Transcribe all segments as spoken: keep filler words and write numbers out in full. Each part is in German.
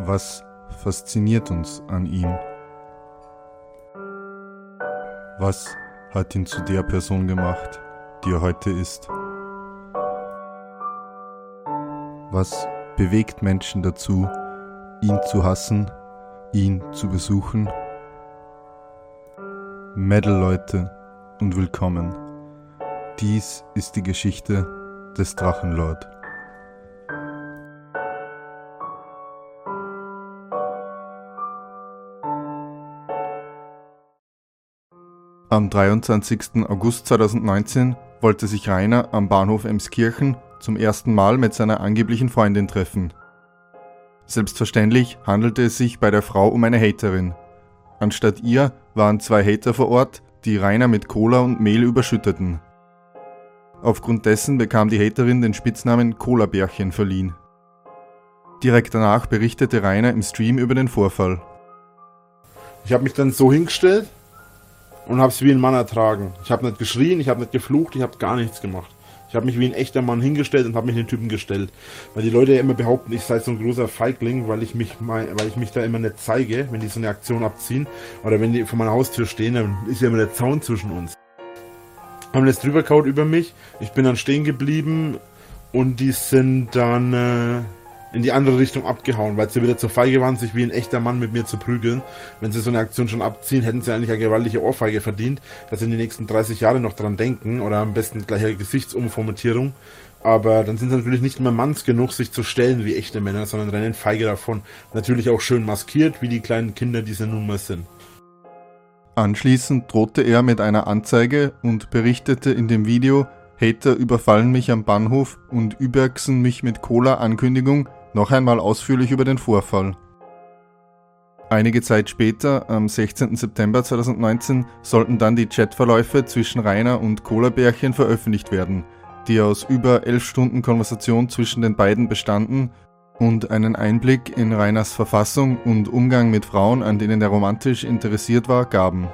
Was fasziniert uns an ihm? Was hat ihn zu der Person gemacht, die er heute ist? Was bewegt Menschen dazu, ihn zu hassen, ihn zu besuchen? Metal-Leute und willkommen. Dies ist die Geschichte des Drachenlord. Am dreiundzwanzigsten August zweitausendneunzehn wollte sich Rainer am Bahnhof Emskirchen zum ersten Mal mit seiner angeblichen Freundin treffen. Selbstverständlich handelte es sich bei der Frau um eine Haterin. Anstatt ihr waren zwei Hater vor Ort, die Rainer mit Cola und Mehl überschütteten. Aufgrund dessen bekam die Haterin den Spitznamen Cola-Bärchen verliehen. Direkt danach berichtete Rainer im Stream über den Vorfall. Ich habe mich dann so hingestellt und habe es wie ein Mann ertragen. Ich habe nicht geschrien, ich habe nicht geflucht, ich habe gar nichts gemacht. Ich habe mich wie ein echter Mann hingestellt und habe mich den Typen gestellt. Weil die Leute ja immer behaupten, ich sei so ein großer Feigling, weil ich mich mal, weil ich mich da immer nicht zeige, wenn die so eine Aktion abziehen. Oder wenn die vor meiner Haustür stehen, dann ist ja immer der Zaun zwischen uns. Haben jetzt drüber gehauen über mich. Ich bin dann stehen geblieben und die sind dann äh, in die andere Richtung abgehauen, weil sie wieder zu feige waren, sich wie ein echter Mann mit mir zu prügeln. Wenn sie so eine Aktion schon abziehen, hätten sie eigentlich eine gewaltige Ohrfeige verdient, dass sie in die nächsten dreißig Jahre noch dran denken oder am besten gleich eine Gesichtsumformatierung. Aber dann sind sie natürlich nicht mehr manns genug, sich zu stellen wie echte Männer, sondern rennen feige davon. Natürlich auch schön maskiert, wie die kleinen Kinder, die sie nun mal sind. Anschließend drohte er mit einer Anzeige und berichtete in dem Video, Hater überfallen mich am Bahnhof und überchsen mich mit Cola-Ankündigung noch einmal ausführlich über den Vorfall. Einige Zeit später, am sechzehnten September zweitausendneunzehn, sollten dann die Chatverläufe zwischen Rainer und Cola-Bärchen veröffentlicht werden, die aus über elf Stunden Konversation zwischen den beiden bestanden und einen Einblick in Rainers Verfassung und Umgang mit Frauen, an denen er romantisch interessiert war, gaben.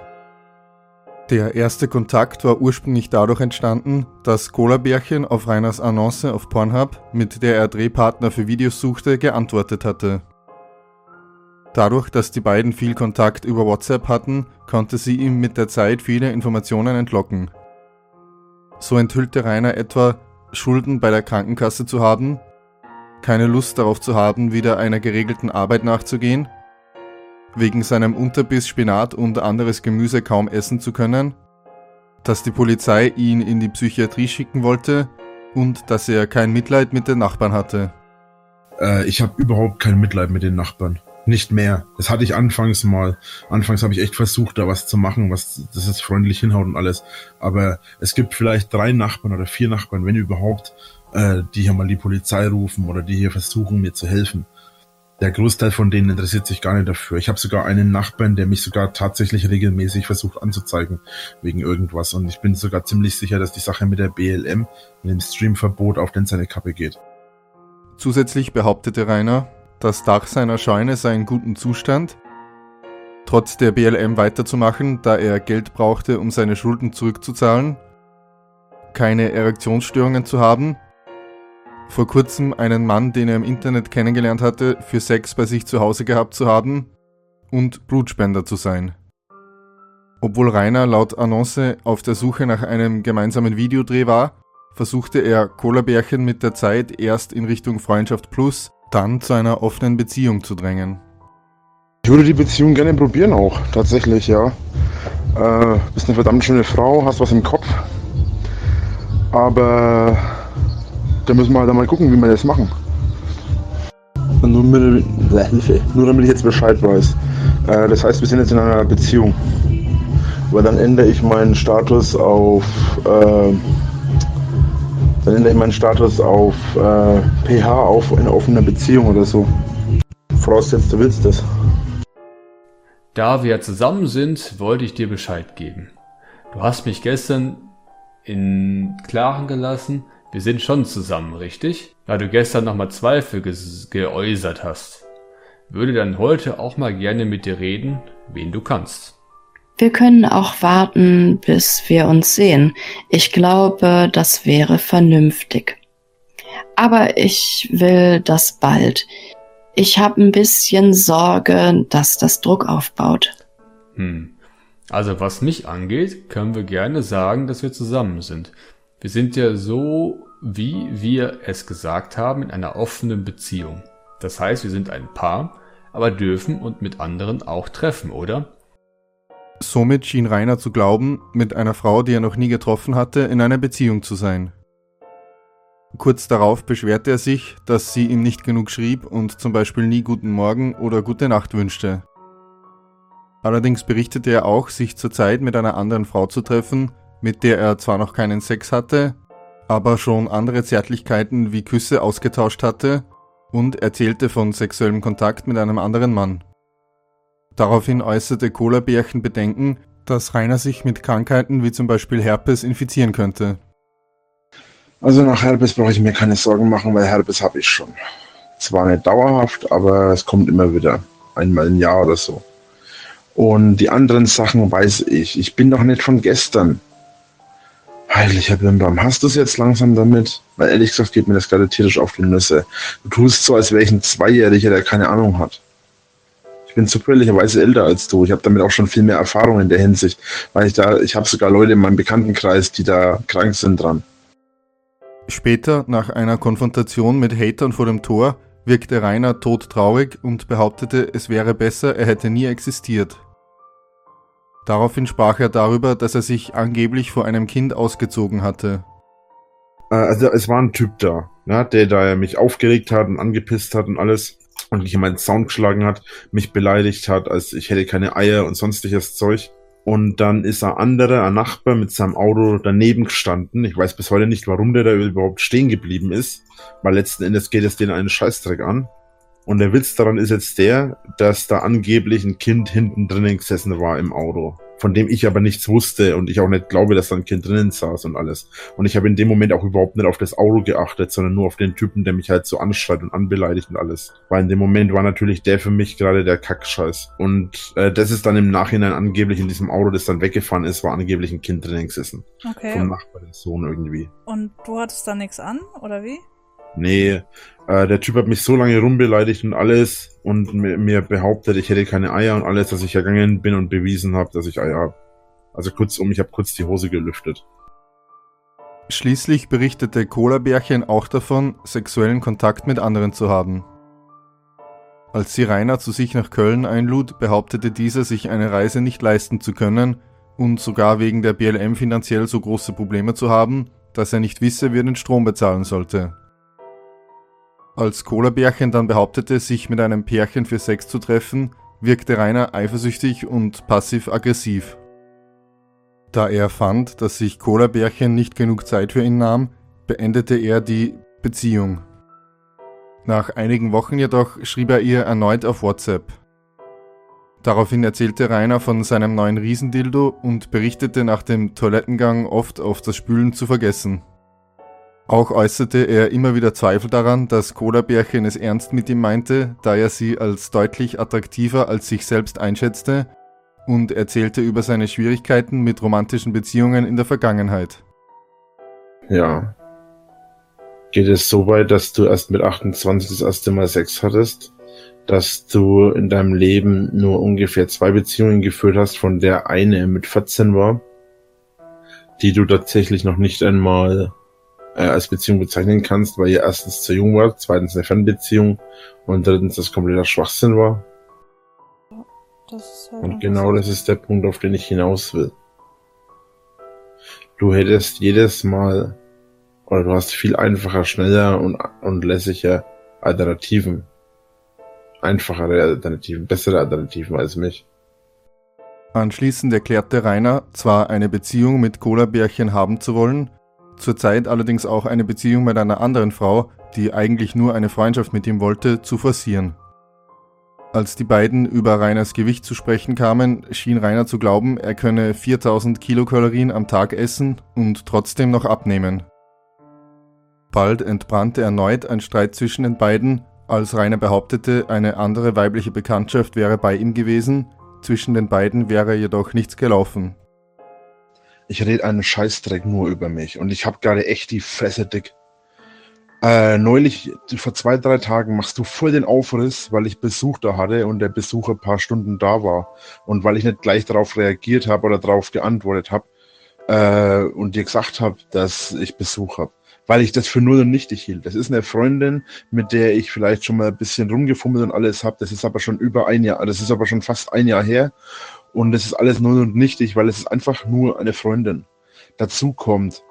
Der erste Kontakt war ursprünglich dadurch entstanden, dass Cola-Bärchen auf Rainers Annonce auf Pornhub, mit der er Drehpartner für Videos suchte, geantwortet hatte. Dadurch, dass die beiden viel Kontakt über WhatsApp hatten, konnte sie ihm mit der Zeit viele Informationen entlocken. So enthüllte Rainer etwa, Schulden bei der Krankenkasse zu haben, keine Lust darauf zu haben, wieder einer geregelten Arbeit nachzugehen, wegen seinem Unterbiss Spinat und anderes Gemüse kaum essen zu können, dass die Polizei ihn in die Psychiatrie schicken wollte und dass er kein Mitleid mit den Nachbarn hatte. Äh, ich habe überhaupt kein Mitleid mit den Nachbarn. Nicht mehr. Das hatte ich anfangs mal. Anfangs habe ich echt versucht, da was zu machen, was das ist freundlich hinhaut und alles. Aber es gibt vielleicht drei Nachbarn oder vier Nachbarn, wenn überhaupt, äh, die hier mal die Polizei rufen oder die hier versuchen, mir zu helfen. Der Großteil von denen interessiert sich gar nicht dafür. Ich habe sogar einen Nachbarn, der mich sogar tatsächlich regelmäßig versucht anzuzeigen wegen irgendwas. Und ich bin sogar ziemlich sicher, dass die Sache mit der B L M, mit dem Streamverbot, auf den seine Kappe geht. Zusätzlich behauptete Rainer, das Dach seiner Scheune sei in gutem Zustand, trotz der B L M weiterzumachen, da er Geld brauchte, um seine Schulden zurückzuzahlen, keine Erektionsstörungen zu haben, vor kurzem einen Mann, den er im Internet kennengelernt hatte, für Sex bei sich zu Hause gehabt zu haben und Blutspender zu sein. Obwohl Rainer laut Annonce auf der Suche nach einem gemeinsamen Videodreh war, versuchte er Cola-Bärchen mit der Zeit erst in Richtung Freundschaft Plus, dann zu einer offenen Beziehung zu drängen. Ich würde die Beziehung gerne probieren auch, tatsächlich, ja. Äh, bist eine verdammt schöne Frau, hast was im Kopf, aber da müssen wir halt mal gucken, wie wir das machen. Nur, mit, nur damit ich jetzt Bescheid weiß. Äh, das heißt, wir sind jetzt in einer Beziehung. Weil dann ändere ich meinen Status auf äh, dann ändere ich meinen Status auf äh, P H, auf eine offene Beziehung oder so. Voraussetzt, du willst das. Da wir zusammen sind, wollte ich dir Bescheid geben. Du hast mich gestern in Klaren gelassen, wir sind schon zusammen, richtig? Da du gestern nochmal Zweifel ge- geäußert hast. Würde dann heute auch mal gerne mit dir reden, wen du kannst. Wir können auch warten, bis wir uns sehen. Ich glaube, das wäre vernünftig. Aber ich will das bald. Ich habe ein bisschen Sorge, dass das Druck aufbaut. Hm. Also was mich angeht, können wir gerne sagen, dass wir zusammen sind. Wir sind ja so, wie wir es gesagt haben, in einer offenen Beziehung. Das heißt, wir sind ein Paar, aber dürfen uns mit anderen auch treffen, oder? Somit schien Rainer zu glauben, mit einer Frau, die er noch nie getroffen hatte, in einer Beziehung zu sein. Kurz darauf beschwerte er sich, dass sie ihm nicht genug schrieb und zum Beispiel nie Guten Morgen oder Gute Nacht wünschte. Allerdings berichtete er auch, sich zurzeit mit einer anderen Frau zu treffen, mit der er zwar noch keinen Sex hatte, aber schon andere Zärtlichkeiten wie Küsse ausgetauscht hatte und erzählte von sexuellem Kontakt mit einem anderen Mann. Daraufhin äußerte Cola-Bärchen Bedenken, dass Rainer sich mit Krankheiten wie zum Beispiel Herpes infizieren könnte. Also nach Herpes brauche ich mir keine Sorgen machen, weil Herpes habe ich schon. Zwar nicht dauerhaft, aber es kommt immer wieder. Einmal im Jahr oder so. Und die anderen Sachen weiß ich. Ich bin doch nicht von gestern. Heiliger Bimbam, hast du es jetzt langsam damit? Weil ehrlich gesagt geht mir das gerade tierisch auf die Nüsse. Du tust so, als wäre ich ein Zweijähriger, der keine Ahnung hat. Ich bin zufälligerweise älter als du. Ich habe damit auch schon viel mehr Erfahrung in der Hinsicht. Weil ich da, ich habe sogar Leute in meinem Bekanntenkreis, die da krank sind dran. Später, nach einer Konfrontation mit Hatern vor dem Tor, wirkte Rainer todtraurig und behauptete, es wäre besser, er hätte nie existiert. Daraufhin sprach er darüber, dass er sich angeblich vor einem Kind ausgezogen hatte. Also es war ein Typ da, ja, der da mich aufgeregt hat und angepisst hat und alles und mich in meinen Sound geschlagen hat, mich beleidigt hat, als ich hätte keine Eier und sonstiges Zeug. Und dann ist ein anderer, ein Nachbar mit seinem Auto daneben gestanden. Ich weiß bis heute nicht, warum der da überhaupt stehen geblieben ist, weil letzten Endes geht es denen einen Scheißdreck an. Und der Witz daran ist jetzt der, dass da angeblich ein Kind hinten drinnen gesessen war im Auto, von dem ich aber nichts wusste und ich auch nicht glaube, dass da ein Kind drinnen saß und alles. Und ich habe in dem Moment auch überhaupt nicht auf das Auto geachtet, sondern nur auf den Typen, der mich halt so anschreit und anbeleidigt und alles. Weil in dem Moment war natürlich der für mich gerade der Kackscheiß. Und äh, das ist dann im Nachhinein angeblich in diesem Auto, das dann weggefahren ist, war angeblich ein Kind drinnen gesessen. Okay. Vom Nachbar, der Sohn irgendwie. Und du hattest da nichts an, oder wie? Nee, äh, der Typ hat mich so lange rumbeleidigt und alles und mir, mir behauptet, ich hätte keine Eier und alles, dass ich ergangen bin und bewiesen habe, dass ich Eier habe. Also kurzum, ich habe kurz die Hose gelüftet. Schließlich berichtete Cola-Bärchen auch davon, sexuellen Kontakt mit anderen zu haben. Als sie Rainer zu sich nach Köln einlud, behauptete dieser, sich eine Reise nicht leisten zu können und sogar wegen der B L M finanziell so große Probleme zu haben, dass er nicht wisse, wie er den Strom bezahlen sollte. Als Cola-Bärchen dann behauptete, sich mit einem Pärchen für Sex zu treffen, wirkte Rainer eifersüchtig und passiv-aggressiv. Da er fand, dass sich Cola-Bärchen nicht genug Zeit für ihn nahm, beendete er die Beziehung. Nach einigen Wochen jedoch schrieb er ihr erneut auf WhatsApp. Daraufhin erzählte Rainer von seinem neuen Riesendildo und berichtete nach dem Toilettengang oft auf das Spülen zu vergessen. Auch äußerte er immer wieder Zweifel daran, dass Cola-Bärchen es ernst mit ihm meinte, da er sie als deutlich attraktiver als sich selbst einschätzte und erzählte über seine Schwierigkeiten mit romantischen Beziehungen in der Vergangenheit. Ja. Geht es so weit, dass du erst mit achtundzwanzig das erste Mal Sex hattest? Dass du in deinem Leben nur ungefähr zwei Beziehungen geführt hast, von der eine mit vierzehn war, die du tatsächlich noch nicht einmal äh, als Beziehung bezeichnen kannst, weil ihr erstens zu jung war, zweitens eine Fernbeziehung und drittens das kompletter Schwachsinn war. Das ist halt Und genau das ist der Punkt, auf den ich hinaus will. Du hättest jedes Mal, oder du hast viel einfacher, schneller und, und lässiger Alternativen. Einfachere Alternativen, bessere Alternativen als mich. Anschließend erklärte Rainer, zwar eine Beziehung mit Cola-Bärchen haben zu wollen, zurzeit allerdings auch eine Beziehung mit einer anderen Frau, die eigentlich nur eine Freundschaft mit ihm wollte, zu forcieren. Als die beiden über Rainers Gewicht zu sprechen kamen, schien Rainer zu glauben, er könne viertausend Kilokalorien am Tag essen und trotzdem noch abnehmen. Bald entbrannte erneut ein Streit zwischen den beiden, als Rainer behauptete, eine andere weibliche Bekanntschaft wäre bei ihm gewesen, zwischen den beiden wäre jedoch nichts gelaufen. Ich rede einen Scheißdreck nur über mich und ich hab gerade echt die Fresse dick. Äh, neulich, vor zwei, drei Tagen, machst du voll den Aufriss, weil ich Besuch da hatte und der Besuch ein paar Stunden da war. Und weil ich nicht gleich darauf reagiert habe oder darauf geantwortet habe äh, und dir gesagt habe, dass ich Besuch habe. Weil ich das für null und nichtig hielt. Das ist eine Freundin, mit der ich vielleicht schon mal ein bisschen rumgefummelt und alles habe. Das ist aber schon über ein Jahr, das ist aber schon fast ein Jahr her. Und das ist alles null und nichtig, weil es ist einfach nur eine Freundin. Dazu kommt,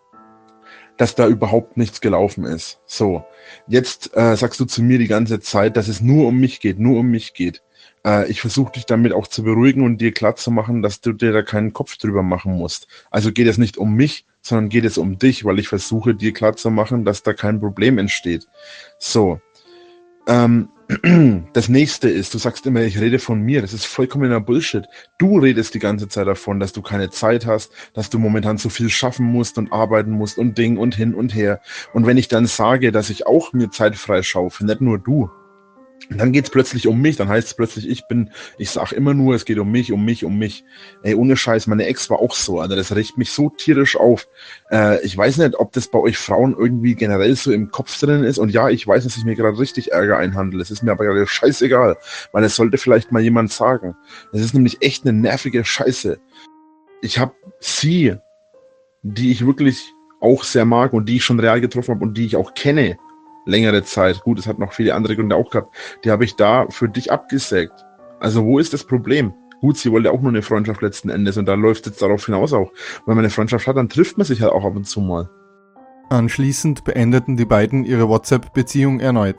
dass da überhaupt nichts gelaufen ist. So, jetzt äh, sagst du zu mir die ganze Zeit, dass es nur um mich geht, nur um mich geht. Äh, ich versuche dich damit auch zu beruhigen und dir klar zu machen, dass du dir da keinen Kopf drüber machen musst. Also geht es nicht um mich, sondern geht es um dich, weil ich versuche dir klar zu machen, dass da kein Problem entsteht. So, ähm, das nächste ist, du sagst immer, ich rede von mir. Das ist vollkommener Bullshit. Du redest die ganze Zeit davon, dass du keine Zeit hast, dass du momentan zu viel schaffen musst und arbeiten musst und Ding und hin und her. Und wenn ich dann sage, dass ich auch mir Zeit freischaufe, nicht nur du, dann geht's plötzlich um mich, dann heißt es plötzlich, ich bin, ich sag immer nur, es geht um mich, um mich, um mich. Ey, ohne Scheiß, meine Ex war auch so, Alter, das regt mich so tierisch auf. Äh, ich weiß nicht, ob das bei euch Frauen irgendwie generell so im Kopf drin ist und ja, ich weiß, dass ich mir gerade richtig Ärger einhandle, es ist mir aber gerade scheißegal, weil es sollte vielleicht mal jemand sagen. Es ist nämlich echt eine nervige Scheiße. Ich habe sie, die ich wirklich auch sehr mag und die ich schon real getroffen habe und die ich auch kenne, längere Zeit. Gut, es hat noch viele andere Gründe auch gehabt. Die habe ich da für dich abgesägt. Also wo ist das Problem? Gut, sie wollte auch nur eine Freundschaft letzten Endes und da läuft es darauf hinaus auch. Wenn man eine Freundschaft hat, dann trifft man sich halt auch ab und zu mal. Anschließend beendeten die beiden ihre WhatsApp-Beziehung erneut.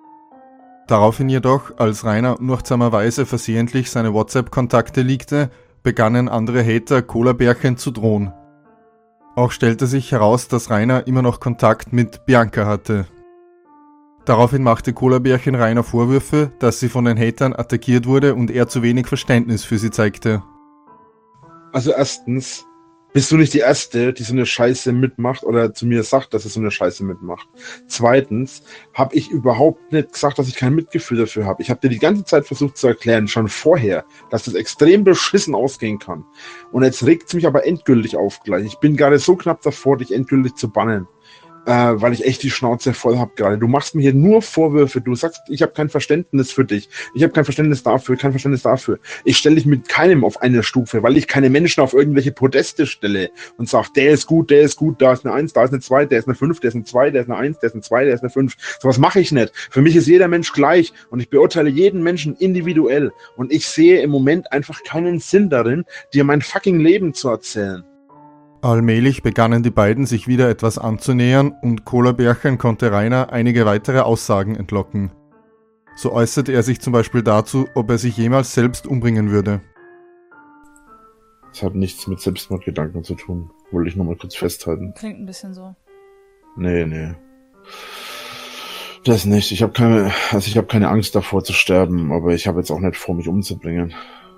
Daraufhin jedoch, als Rainer unachtsamerweise versehentlich seine WhatsApp-Kontakte leakte, begannen andere Hater Cola-Bärchen zu drohen. Auch stellte sich heraus, dass Rainer immer noch Kontakt mit Bianca hatte. Daraufhin machte Cola-Bärchen Rainer Vorwürfe, dass sie von den Hatern attackiert wurde und er zu wenig Verständnis für sie zeigte. Also erstens, bist du nicht die Erste, die so eine Scheiße mitmacht oder zu mir sagt, dass sie so eine Scheiße mitmacht. Zweitens, habe ich überhaupt nicht gesagt, dass ich kein Mitgefühl dafür habe. Ich habe dir die ganze Zeit versucht zu erklären, schon vorher, dass das extrem beschissen ausgehen kann. Und jetzt regt es mich aber endgültig auf gleich. Ich bin gerade so knapp davor, dich endgültig zu bannen. Äh, weil ich echt die Schnauze voll hab gerade. Du machst mir hier nur Vorwürfe. Du sagst, ich habe kein Verständnis für dich. Ich habe kein Verständnis dafür, kein Verständnis dafür. Ich stelle dich mit keinem auf eine Stufe, weil ich keine Menschen auf irgendwelche Podeste stelle und sag, der ist gut, der ist gut, da ist eine eins, da ist eine zwei, der ist eine fünf, der ist eine zwei, der ist eine eins, der ist eine zwei, der ist eine fünf. Sowas mache ich nicht. Für mich ist jeder Mensch gleich und ich beurteile jeden Menschen individuell. Und ich sehe im Moment einfach keinen Sinn darin, dir mein fucking Leben zu erzählen. Allmählich begannen die beiden sich wieder etwas anzunähern und Cola-Bärchen konnte Rainer einige weitere Aussagen entlocken. So äußerte er sich zum Beispiel dazu, ob er sich jemals selbst umbringen würde. Das hat nichts mit Selbstmordgedanken zu tun. Wollte ich nur mal kurz festhalten. Klingt ein bisschen so. Nee, nee. Das nicht. Ich habe keine, also ich habe keine Angst davor zu sterben, aber ich habe jetzt auch nicht vor, mich umzubringen.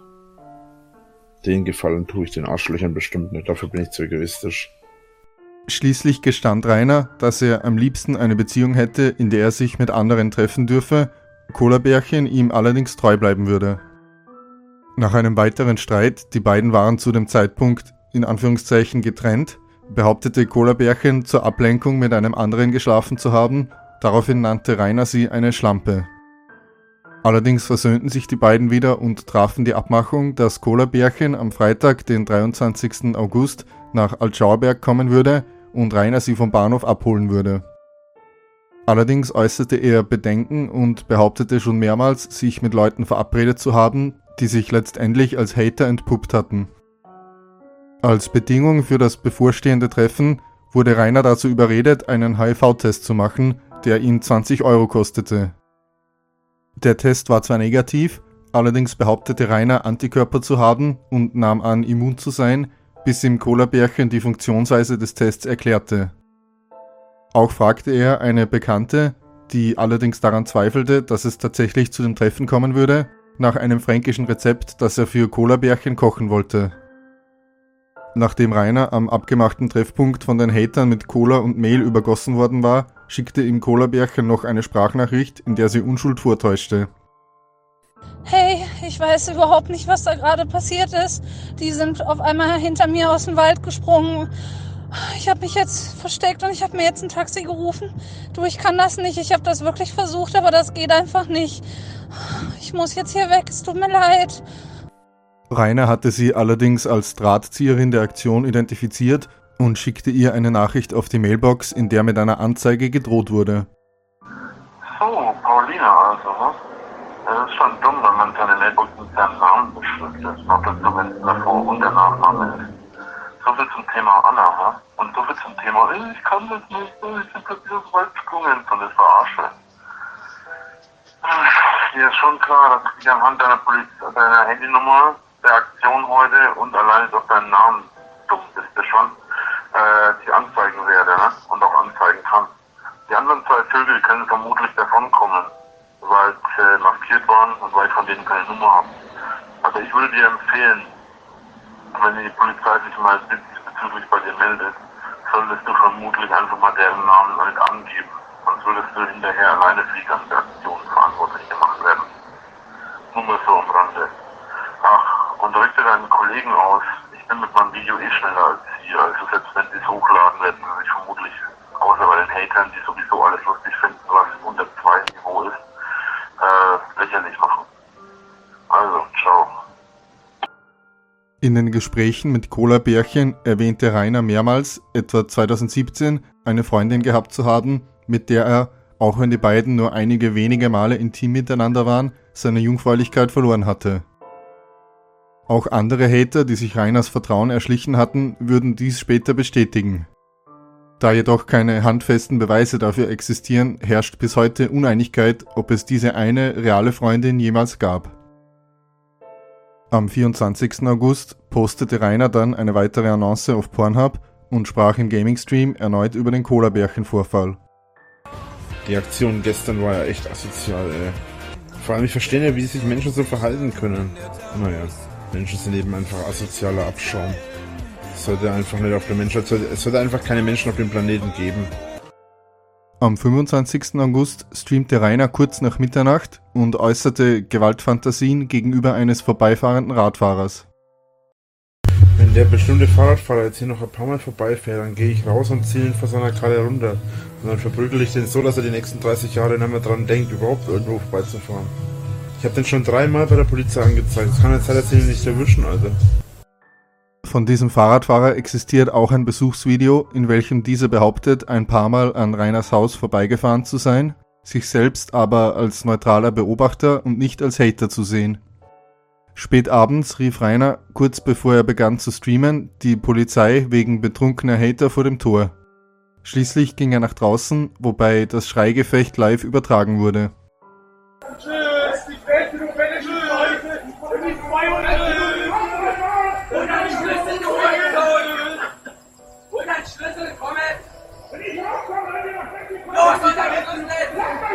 Den Gefallen tue ich den Arschlöchern bestimmt nicht, dafür bin ich zu egoistisch. Schließlich gestand Rainer, dass er am liebsten eine Beziehung hätte, in der er sich mit anderen treffen dürfe, Cola-Bärchen ihm allerdings treu bleiben würde. Nach einem weiteren Streit, die beiden waren zu dem Zeitpunkt in Anführungszeichen getrennt, behauptete Cola-Bärchen zur Ablenkung mit einem anderen geschlafen zu haben, daraufhin nannte Rainer sie eine Schlampe. Allerdings versöhnten sich die beiden wieder und trafen die Abmachung, dass Cola-Bärchen am Freitag, den dreiundzwanzigsten August, nach Altschauerberg kommen würde und Rainer sie vom Bahnhof abholen würde. Allerdings äußerte er Bedenken und behauptete schon mehrmals, sich mit Leuten verabredet zu haben, die sich letztendlich als Hater entpuppt hatten. Als Bedingung für das bevorstehende Treffen wurde Rainer dazu überredet, einen H I V-Test zu machen, der ihn zwanzig Euro kostete. Der Test war zwar negativ, allerdings behauptete Rainer, Antikörper zu haben und nahm an, immun zu sein, bis ihm Cola-Bärchen die Funktionsweise des Tests erklärte. Auch fragte er eine Bekannte, die allerdings daran zweifelte, dass es tatsächlich zu dem Treffen kommen würde, nach einem fränkischen Rezept, das er für Cola-Bärchen kochen wollte. Nachdem Rainer am abgemachten Treffpunkt von den Hatern mit Cola und Mehl übergossen worden war, schickte ihm Cola-Bärchen noch eine Sprachnachricht, in der sie Unschuld vortäuschte. Hey, ich weiß überhaupt nicht, was da gerade passiert ist. Die sind auf einmal hinter mir aus dem Wald gesprungen Ich habe mich jetzt versteckt und ich habe mir jetzt ein Taxi gerufen. Du, ich kann das nicht. Ich habe das wirklich versucht, aber das geht einfach nicht. Ich muss jetzt hier weg. Es tut mir leid. Rainer hatte sie allerdings als Drahtzieherin der Aktion identifiziert und schickte ihr eine Nachricht auf die Mailbox, in der mit einer Anzeige gedroht wurde. So, Paulina also, ne? Es ist schon dumm, wenn man seine Mailbox mit seinem Namen beschriftet. Noch dazu, wenn es davor und der Nachname ist. So viel zum Thema Anna, ne? Und so viel zum Thema, ich kann das nicht, ich bin plötzlich so weit gesprungen von der Verarsche. Dir ist schon klar, dass ich anhand deiner, Poliz deiner Handynummer, der Aktion heute und allein auf deinen Namen, dumm bist du schon, äh, die anzeigen werde, ne? Und auch anzeigen kann. Die anderen zwei Vögel können vermutlich davonkommen, weil sie äh, maskiert waren und weil ich von denen keine Nummer habe. Aber ich würde dir empfehlen, wenn die Polizei sich mal bezüglich bei dir meldet, solltest du vermutlich einfach mal deren Namen nicht angeben. Sonst würdest du hinterher alleine für die ganze Aktion verantwortlich gemacht werden. Nur mal so am Rande. Ach, und richte deinen Kollegen aus. Ich bin mit meinem Video eh schneller als sie. Also selbst wenn sie es hochladen, werden sie sich vermutlich, außer bei den Hatern, die sowieso alles lustig finden, was unter zwei Niveau ist, äh, lächerlich machen. Also, ciao. In den Gesprächen mit Cola Bärchen erwähnte Rainer mehrmals, etwa zweitausendsiebzehn, eine Freundin gehabt zu haben, mit der er, auch wenn die beiden nur einige wenige Male intim miteinander waren, seine Jungfräulichkeit verloren hatte. Auch andere Hater, die sich Rainers Vertrauen erschlichen hatten, würden dies später bestätigen. Da jedoch keine handfesten Beweise dafür existieren, herrscht bis heute Uneinigkeit, ob es diese eine reale Freundin jemals gab. Am vierundzwanzigsten August postete Rainer dann eine weitere Annonce auf Pornhub und sprach im Gaming-Stream erneut über den Cola-Bärchen-Vorfall. Die Aktion gestern war ja echt asozial, ey. Vor allem, ich verstehe ja, wie sich Menschen so verhalten können. Naja, Menschen sind eben einfach asozialer Abschaum. Es sollte einfach nicht auf der Menschheit, es sollte einfach keine Menschen auf dem Planeten geben. Am fünfundzwanzigsten August streamte Rainer kurz nach Mitternacht und äußerte Gewaltfantasien gegenüber eines vorbeifahrenden Radfahrers. Wenn der bestimmte Fahrradfahrer jetzt hier noch ein paar Mal vorbeifährt, dann gehe ich raus und ziehe ihn vor seiner Karre runter. Und dann verprügel ich den so, dass er die nächsten dreißig Jahre nicht mehr dran denkt, überhaupt irgendwo vorbeizufahren. Ich habe den schon dreimal bei der Polizei angezeigt. Es kann jetzt sein, dass sie ihn nicht erwischen, Alter. Von diesem Fahrradfahrer existiert auch ein Besuchsvideo, in welchem dieser behauptet, ein paar Mal an Rainers Haus vorbeigefahren zu sein, sich selbst aber als neutraler Beobachter und nicht als Hater zu sehen. Spät abends rief Rainer, kurz bevor er begann zu streamen, die Polizei wegen betrunkener Hater vor dem Tor. Schließlich ging er nach draußen, wobei das Schreigefecht live übertragen wurde. Tschüss, die Welt, du Menschen, Leute, und die zweihundert und ein Schlüssel kommen! Und ein Schlüssel kommen! Los, und damit uns nicht!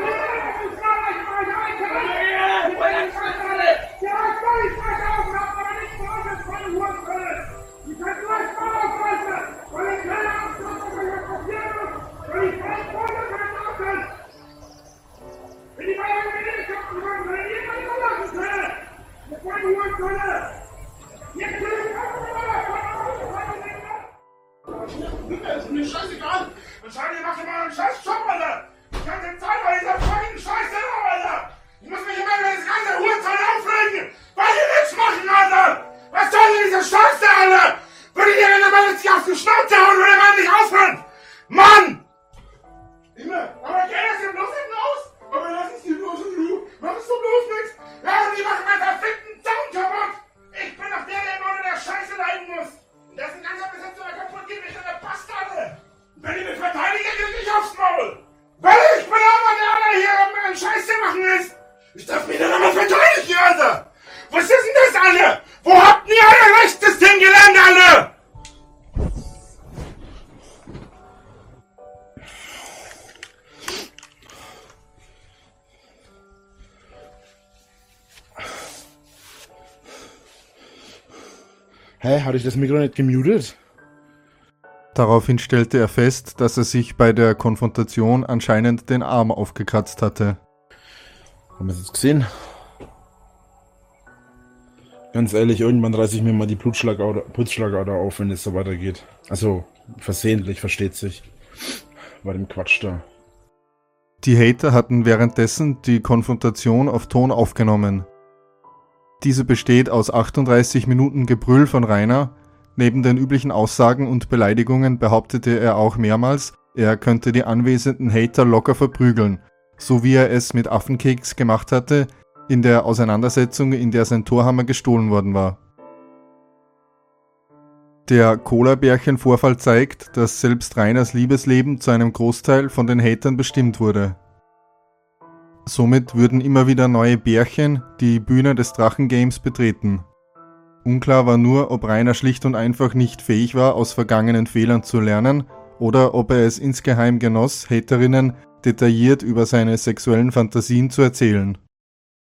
Das ist mir scheißegal! Wahrscheinlich macht ihr mal einen scheiß Job, Alter! Ich kann den Zeit bei dieser fucking Scheiße noch, Alter! Ich muss mich immer über das ganze Hurenzeug aufregen! Weil die nichts machen, Alter! Was soll denn diese Scheiße, Alter? Würde ihr denn mal jetzt auf die Schnauze hauen, würde man nicht aufhören? Mann! Immer! Aber geh das denn bloß hinten aus? Aber lass es dir bloß in Ruhe! Machst du bloß nichts? Ja, und die machen meinen verfickten Zaun kaputt! Ich bin doch der, der immer unter der Scheiße leiden muss! Und das ist ein ganzer Besetzung kaputt geht, mich an der Bastarde! Wenn ihr mich verteidigt, krieg ich aufs Maul! Weil ich bin aber der, der hier am Scheiße machen ist! Ich darf mich dann aber verteidigen, Alter! Was ist denn das, alle? Wo habt ihr alle rechtes Ding gelernt, alle? Hä, hatte ich das Mikro nicht gemutet? Daraufhin stellte er fest, dass er sich bei der Konfrontation anscheinend den Arm aufgekratzt hatte. Haben wir es jetzt gesehen? Ganz ehrlich, irgendwann reiße ich mir mal die Blutschlagader, Blutschlagader auf, wenn es so weitergeht. Also, versehentlich, versteht sich. Bei dem Quatsch da. Die Hater hatten währenddessen die Konfrontation auf Ton aufgenommen. Diese besteht aus achtunddreißig Minuten Gebrüll von Rainer. Neben den üblichen Aussagen und Beleidigungen behauptete er auch mehrmals, er könnte die anwesenden Hater locker verprügeln, so wie er es mit Affenkeks gemacht hatte, in der Auseinandersetzung, in der sein Torhammer gestohlen worden war. Der Cola-Bärchen-Vorfall zeigt, dass selbst Rainers Liebesleben zu einem Großteil von den Hatern bestimmt wurde. Somit würden immer wieder neue Bärchen die Bühne des Drachen-Games betreten. Unklar war nur, ob Rainer schlicht und einfach nicht fähig war, aus vergangenen Fehlern zu lernen, oder ob er es insgeheim genoss, Haterinnen detailliert über seine sexuellen Fantasien zu erzählen.